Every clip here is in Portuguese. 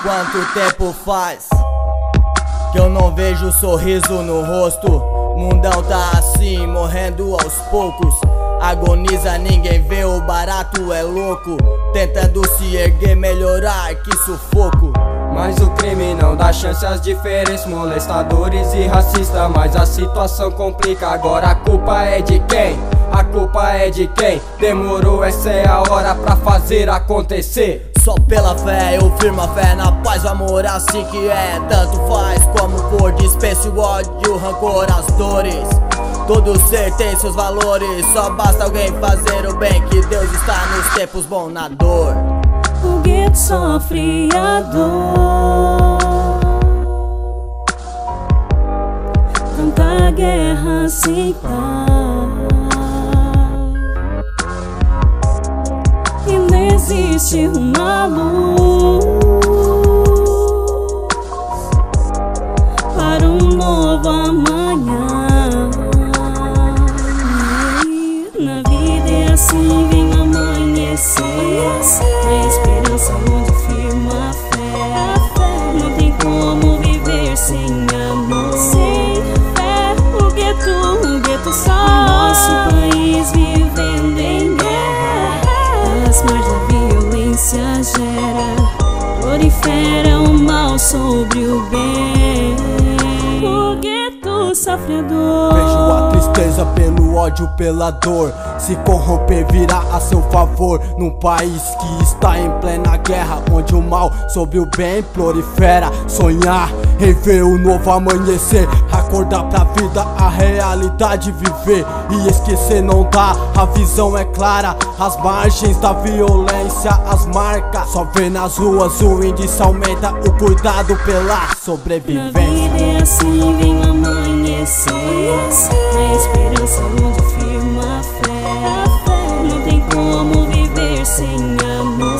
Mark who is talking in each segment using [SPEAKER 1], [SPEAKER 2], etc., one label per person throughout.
[SPEAKER 1] Quanto tempo faz que eu não vejo sorriso no rosto? Mundão tá assim, morrendo aos poucos. Agoniza, ninguém vê, o barato é louco. Tentando se erguer, melhorar, que sufoco.
[SPEAKER 2] Mas o crime não dá chance às diferentes molestadores e racistas. Mas a situação complica, agora a culpa é de quem? A culpa é de quem? Demorou, essa é a hora pra fazer acontecer.
[SPEAKER 1] Só pela fé eu firmo a fé na paz, o amor assim que é. Tanto faz como for, dispense o ódio, o rancor, as dores. Todo ser tem seus valores, só basta alguém fazer o bem, que Deus está nos tempos bons na dor.
[SPEAKER 3] O gueto sofre a dor, tanta guerra sem paz, e não existe uma luz para um novo amanhã. Na vida é assim, vem amanhecer, a esperança onde firma a fé. Não tem como viver sem amor, sem fé. O gueto só, nosso país vivendo em guerra. As margens da violência gera, prolifera o mal sobre o bem. O gueto sofre a dor.
[SPEAKER 4] Vejo a tristeza pelo ódio, pela dor se corromper, virar a seu favor. Num país que está em plena guerra, onde o mal sobre o bem prolifera. Sonhar em ver o novo amanhecer, acordar pra vida, a realidade viver. E esquecer não dá, a visão é clara. As margens da violência, as marcas. Só vê nas ruas, o índice aumenta, o cuidado pela sobrevivência.
[SPEAKER 3] Na vida é assim, vem amanhecer, a esperança onde firma a fé. Não tem como viver sem amor,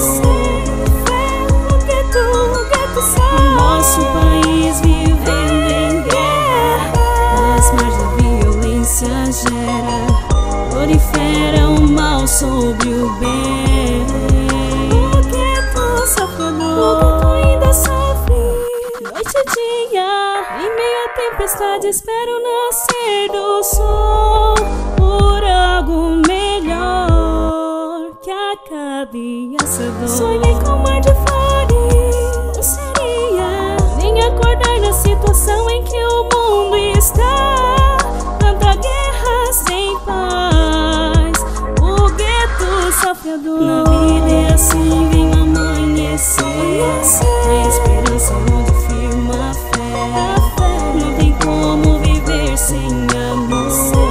[SPEAKER 3] o gueto só, nosso país vivendo em guerra. As margens da violência gera, prolifera o mal sobre o bem. O gueto sofre a dor, o gueto ainda sofre noite e dia. Em meio à tempestade espero nascer do sol, por algo melhor que acabe essa dor. Sonhei com um mar de flores, não seria nem acordar na situação em que o mundo está. Tanta guerra sem paz, o gueto sofre a dor. Na vida é assim, vem amanhecer, a esperança onde firma a fé. Não tem como viver sem amor,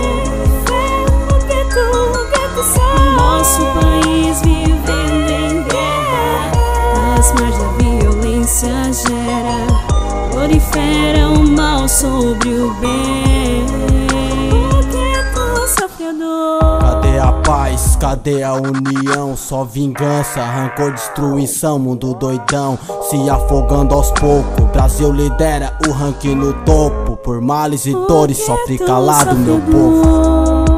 [SPEAKER 3] o gueto só, nosso país vivendo em guerra. As margens da violência gera, prolifera o mal sobre o bem. O gueto sofre a dor.
[SPEAKER 4] Cadê a paz? Cadê a união? Só vingança, rancor, destruição, mundo doidão se afogando aos poucos. Brasil lidera o ranking no topo, por males e dores sofre calado meu povo.